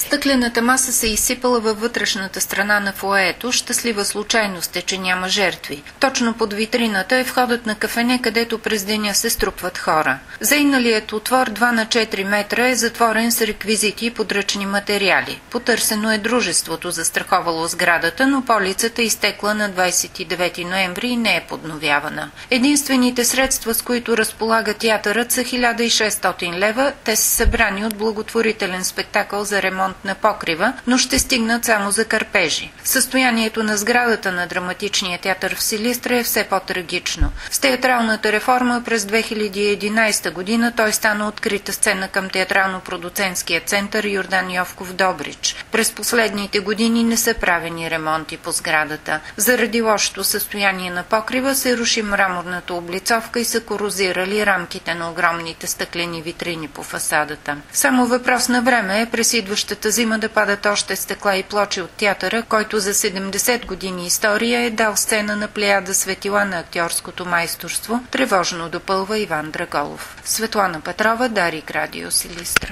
Стъклената маса се изсипала във вътрешната страна на фоайето. Щастлива случайност е, че няма жертви. Точно под витрината е входът на кафене, където през деня се струпват хора. Зейналият отвор 2 на 4 метра е затворен с реквизити и подръчни материали. Потърсено е дружеството, застраховало сградата, но полицата изтекла на 29 ноември и не е подновявана. Единствените средства, с които разполага театърът, са 1600 лева. Те са събрани от благотворителен спектакъл за ремонт на покрива, но ще стигнат само за кърпежи. Състоянието на сградата на драматичния театър в Силистра е все по-трагично. С театралната реформа през 2011 година той стана открита сцена към театрално-продуцентския център Йордан Йовков Добрич. През последните години не са правени ремонти по сградата. Заради лошото състояние на покрива се руши мраморната облицовка и са корозирали рамките на огромните стъклени витрини по фасадата. Само въпрос на време е през идващата зима да падат още стъкла и плочи от театъра, който за 70 години история е дал сцена на плеяда светила на актьорското майсторство, тревожно допълва Иван Драголов. Светлана Петрова, Дарик Радио, Силистра.